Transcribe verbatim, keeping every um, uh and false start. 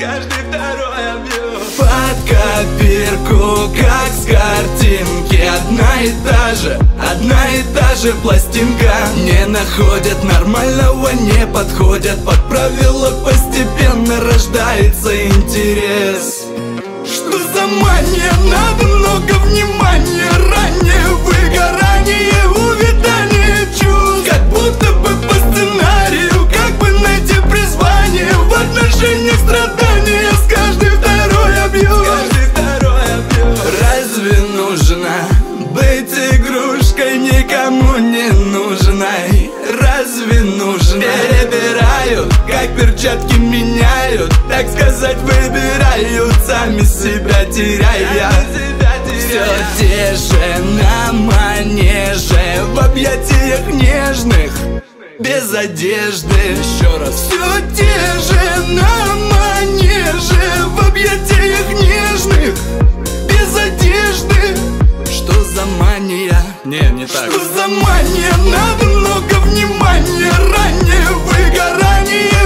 каждый второй объем. Под копирку, как с картинки. Одна и та же, одна и та же пластинка. Не находят нормального, не подходят под правила. Постепенно рождается интерес. Что за мания? Надо много внимания. Раннее выгорание, увядание чувств. Как будто бы по сценарию. Как бы найти призвание в отношениях страдания. С каждый второй объем. Каждый второй объем. Разве нужно быть игрушкой никому не нужной? Разве нужно? Перебирают, как перчатки меняют. Так сказать, выбирают, сами себя теряя. Все те же на манеже, в объятиях нежных, без одежды. Еще раз. Все те же на манеже, в объятиях нежных, без одежды. Что за мания? Не, не так. Что за мания? Надо много внимания. Раннее выгорание,